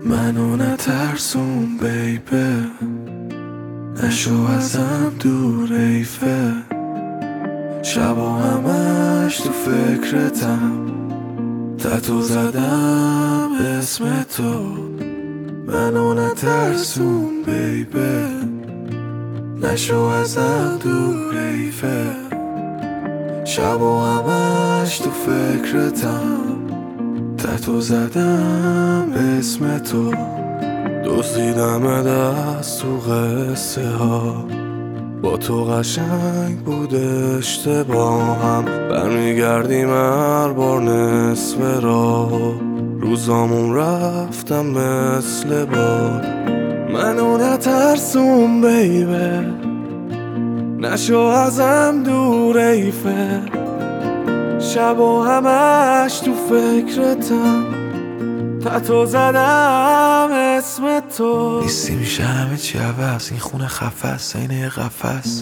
منو نترسون بیبه، نشو ازم دور ایفه. شبا همش تو فکرتم، تتو زدم اسم تو. منو نترسون بیبه، نشو ازم دور ایفه. شبا همش تو فکرتم، تتو زدم اسم تو. دزدیدم دست تو قصه ها، با تو قشنگ بود اشتباهم. برمیگردیم هر بار نصف راه، روزامون رفتم مثل باد. منو نترسون بیبه، نشو ازم دور ایفه. شبا همش تو فکرتم، تتو زدم اسم تو. نیستی میشه همه چی عوض، این خونه خفست اینه یه قفس.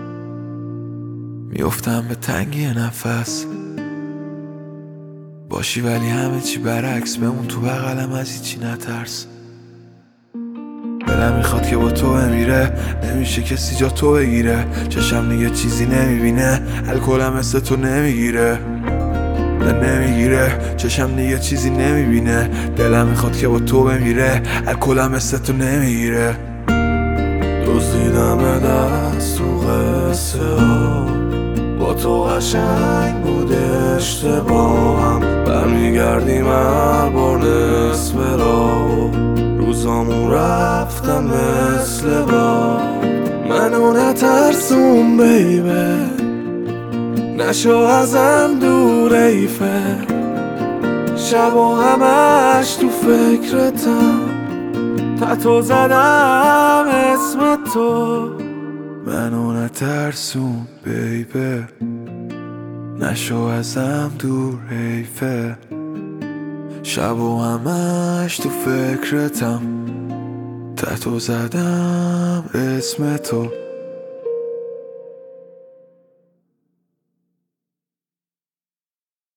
میفتم به تنگی نفس، باشی ولی همه چی برعکس. بمون تو بغلم، از هیچی نترس. دلم میخواد که با تو بمیره، نمیشه کسی جا تو بگیره. چشم دیگه چیزی نمیبینه، الکلم مثل تو نمیگیره. نمیگیره چشم دیگه چیزی نمیبینه. دلم میخواد که با تو بمیره، الکلم مثل تو نمیگیره. دزدیدم دست تو قصه ها، با تو قشنگ بود اشتباهم. برمیگردیم هر بار نصف راه، روزامون رفتم مثل باد. منو نترسون بیبه، نشو ازم دور ایفه. شبا همش تو فکرتم، تتو زدم اسم تو. منو نترسون بیبه، نشو ازم دور ایفه. شبا همش تو فکرتم، تتو زدم اسم تو.